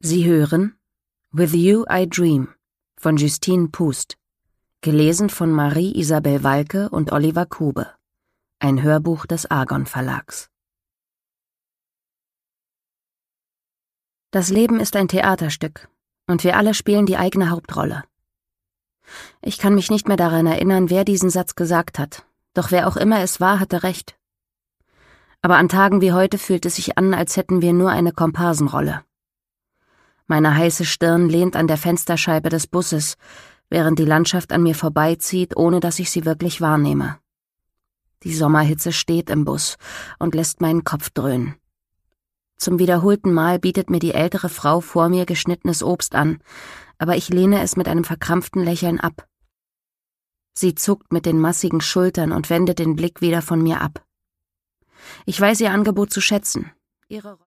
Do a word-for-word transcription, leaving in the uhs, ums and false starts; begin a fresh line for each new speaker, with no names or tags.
Sie hören With You I Dream von Justine Pust, gelesen von Marie-Isabel Walke und Oliver Kube, ein Hörbuch des Argon Verlags. Das Leben ist ein Theaterstück, und wir alle spielen die eigene Hauptrolle. Ich kann mich nicht mehr daran erinnern, wer diesen Satz gesagt hat, doch wer auch immer es war, hatte recht. Aber an Tagen wie heute fühlt es sich an, als hätten wir nur eine Komparsenrolle. Meine heiße Stirn lehnt an der Fensterscheibe des Busses, während die Landschaft an mir vorbeizieht, ohne dass ich sie wirklich wahrnehme. Die Sommerhitze steht im Bus und lässt meinen Kopf dröhnen. Zum wiederholten Mal bietet mir die ältere Frau vor mir geschnittenes Obst an, aber ich lehne es mit einem verkrampften Lächeln ab. Sie zuckt mit den massigen Schultern und wendet den Blick wieder von mir ab. Ich weiß ihr Angebot zu schätzen. Ihre